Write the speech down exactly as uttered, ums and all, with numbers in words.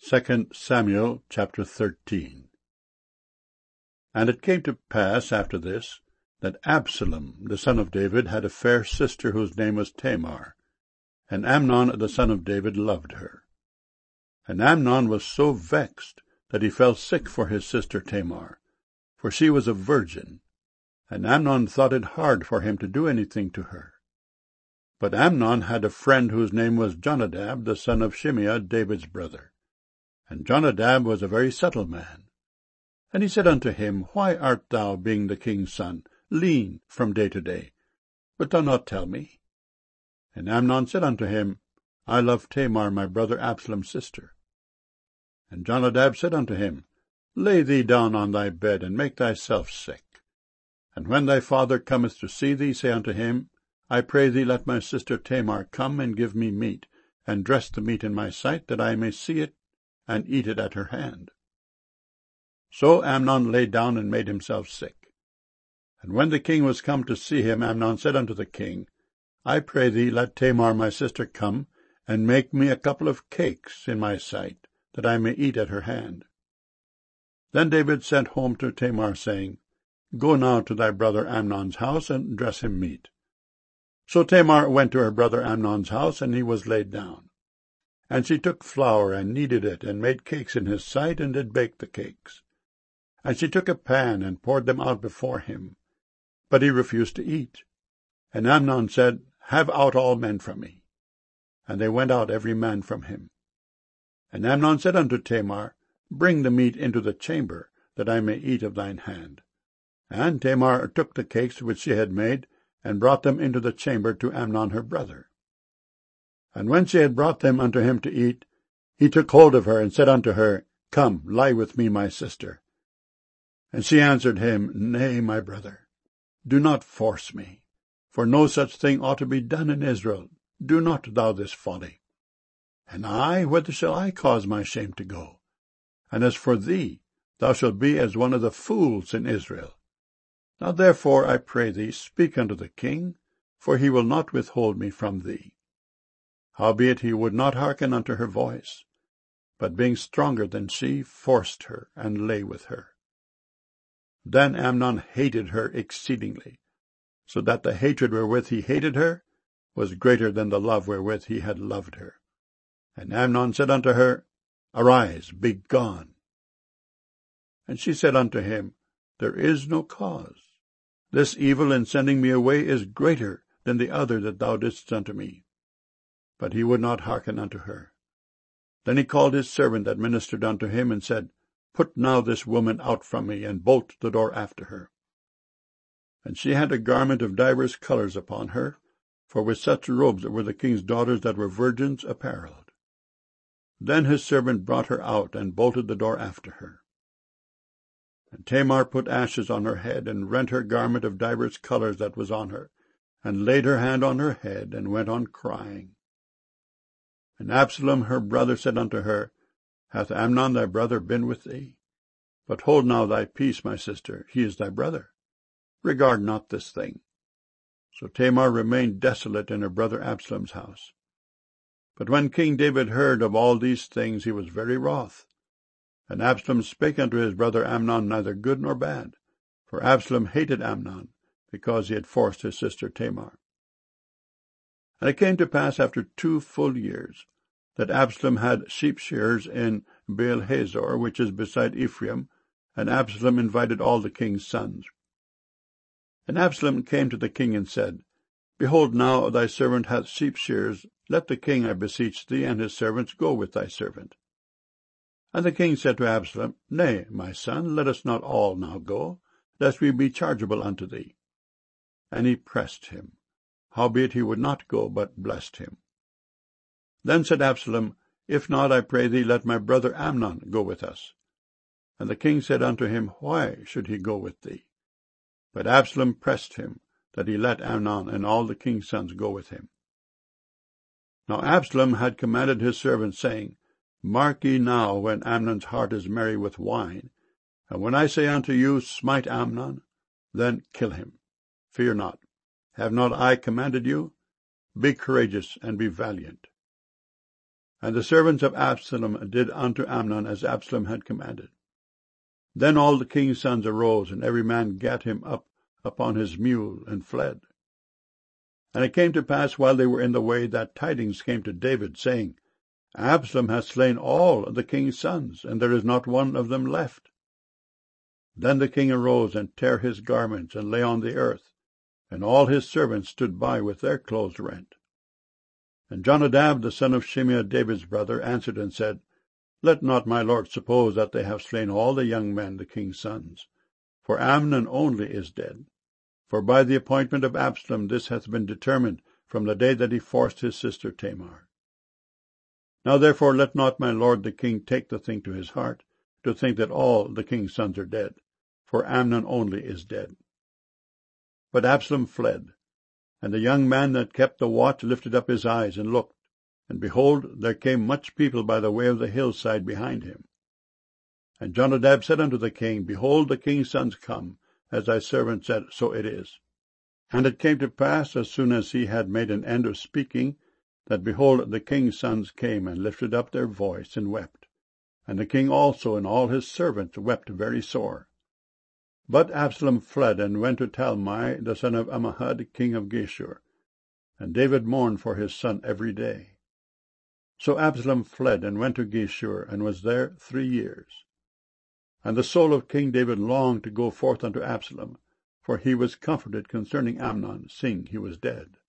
Second Samuel chapter thirteen. And it came to pass after this, that Absalom the son of David had a fair sister whose name was Tamar, and Amnon the son of David loved her. And Amnon was so vexed that he fell sick for his sister Tamar, for she was a virgin, and Amnon thought it hard for him to do anything to her. But Amnon had a friend whose name was Jonadab the son of Shimeah, David's brother. And Jonadab was a very subtle man. And he said unto him, Why art thou, being the king's son, lean from day to day? Wilt thou not tell me? And Amnon said unto him, I love Tamar my brother Absalom's sister. And Jonadab said unto him, Lay thee down on thy bed, and make thyself sick. And when thy father cometh to see thee, say unto him, I pray thee, let my sister Tamar come and give me meat, and dress the meat in my sight, that I may see it, and eat it at her hand. So Amnon lay down and made himself sick. And when the king was come to see him, Amnon said unto the king, I pray thee, let Tamar my sister come, and make me a couple of cakes in my sight, that I may eat at her hand. Then David sent home to Tamar, saying, Go now to thy brother Amnon's house, and dress him meat. So Tamar went to her brother Amnon's house, and he was laid down. And she took flour, and kneaded it, and made cakes in his sight, and did bake the cakes. And she took a pan, and poured them out before him. But he refused to eat. And Amnon said, Have out all men from me. And they went out every man from him. And Amnon said unto Tamar, Bring the meat into the chamber, that I may eat of thine hand. And Tamar took the cakes which she had made, and brought them into the chamber to Amnon her brother. And when she had brought them unto him to eat, he took hold of her, and said unto her, Come, lie with me, my sister. And she answered him, Nay, my brother, do not force me, for no such thing ought to be done in Israel. Do not thou this folly. And I, whither shall I cause my shame to go? And as for thee, thou shalt be as one of the fools in Israel. Now therefore, I pray thee, speak unto the king, for he will not withhold me from thee. Howbeit he would not hearken unto her voice, but being stronger than she, forced her, and lay with her. Then Amnon hated her exceedingly, so that the hatred wherewith he hated her was greater than the love wherewith he had loved her. And Amnon said unto her, Arise, be gone. And she said unto him, There is no cause. This evil in sending me away is greater than the other that thou didst unto me. But he would not hearken unto her. Then he called his servant that ministered unto him, and said, Put now this woman out from me, and bolt the door after her. And she had a garment of divers colours upon her, for with such robes were the king's daughters that were virgins apparelled. Then his servant brought her out, and bolted the door after her. And Tamar put ashes on her head, and rent her garment of divers colours that was on her, and laid her hand on her head, and went on crying. And Absalom her brother said unto her, Hath Amnon thy brother been with thee? But hold now thy peace, my sister, he is thy brother. Regard not this thing. So Tamar remained desolate in her brother Absalom's house. But when King David heard of all these things, he was very wroth. And Absalom spake unto his brother Amnon neither good nor bad, for Absalom hated Amnon, because he had forced his sister Tamar. And it came to pass after two full years, that Absalom had sheep shearers in Baal-hazor, which is beside Ephraim, and Absalom invited all the king's sons. And Absalom came to the king and said, Behold, now thy servant hath sheep shearers. Let the king, I beseech thee, and his servants go with thy servant. And the king said to Absalom, Nay, my son, let us not all now go, lest we be chargeable unto thee. And he pressed him. Howbeit he would not go, but blessed him. Then said Absalom, If not, I pray thee, let my brother Amnon go with us. And the king said unto him, Why should he go with thee? But Absalom pressed him, that he let Amnon and all the king's sons go with him. Now Absalom had commanded his servants, saying, Mark ye now when Amnon's heart is merry with wine, and when I say unto you, Smite Amnon, then kill him. Fear not. Have not I commanded you? Be courageous and be valiant. And the servants of Absalom did unto Amnon as Absalom had commanded. Then all the king's sons arose, and every man gat him up upon his mule, and fled. And it came to pass, while they were in the way, that tidings came to David, saying, Absalom hath slain all the king's sons, and there is not one of them left. Then the king arose, and tare his garments, and lay on the earth, and all his servants stood by with their clothes rent. And Jonadab, the son of Shimeah, David's brother, answered and said, Let not my lord suppose that they have slain all the young men, the king's sons, for Amnon only is dead. For by the appointment of Absalom this hath been determined from the day that he forced his sister Tamar. Now therefore let not my lord the king take the thing to his heart, to think that all the king's sons are dead, for Amnon only is dead. But Absalom fled, and the young man that kept the watch lifted up his eyes and looked, and behold, there came much people by the way of the hillside behind him. And Jonadab said unto the king, Behold, the king's sons come, as thy servant said, so it is. And it came to pass, as soon as he had made an end of speaking, that, behold, the king's sons came, and lifted up their voice, and wept. And the king also and all his servants wept very sore. But Absalom fled, and went to Talmai, the son of Ammihud, king of Geshur. And David mourned for his son every day. So Absalom fled, and went to Geshur, and was there three years. And the soul of King David longed to go forth unto Absalom, for he was comforted concerning Amnon, seeing he was dead.